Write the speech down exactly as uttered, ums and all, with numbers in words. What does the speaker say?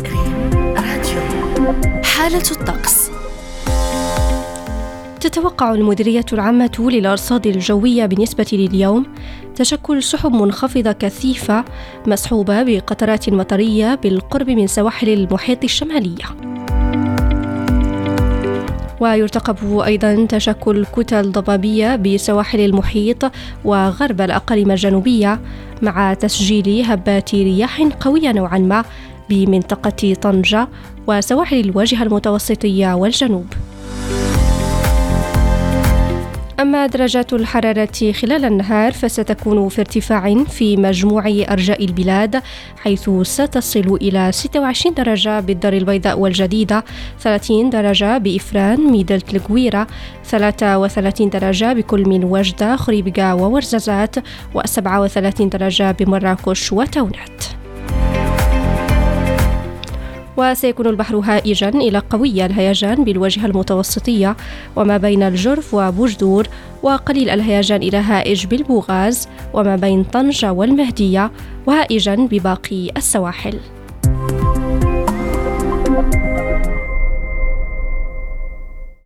راديو حالة الطقس. تتوقع المديرية العامة للأرصاد الجوية بالنسبة لليوم تشكل سحب منخفضة كثيفة مصحوبة بقطرات مطرية بالقرب من سواحل المحيط الشمالية، ويرتقب أيضا تشكل كتل ضبابية بسواحل المحيط وغرب الأقاليم الجنوبية، مع تسجيل هبات رياح قوية نوعا ما بمنطقة طنجة وسواحل الواجهة المتوسطية والجنوب. أما درجات الحرارة خلال النهار فستكون في ارتفاع في مجموع أرجاء البلاد، حيث ستصل إلى ستة وعشرين درجة بالدار البيضاء والجديدة، ثلاثين درجة بإفران ميدلة القويرة، ثلاثة وثلاثين درجة بكل من وجدة خريبكا وورزازات، وسبعة وثلاثين درجة بمراكش وتونات. وسيكون البحر هائجا إلى قوي الهيجان بالواجهة المتوسطية وما بين الجرف وبوجدور، وقليل الهيجان إلى هائج بالبوغاز وما بين طنجة والمهدية، وهائجا بباقي السواحل.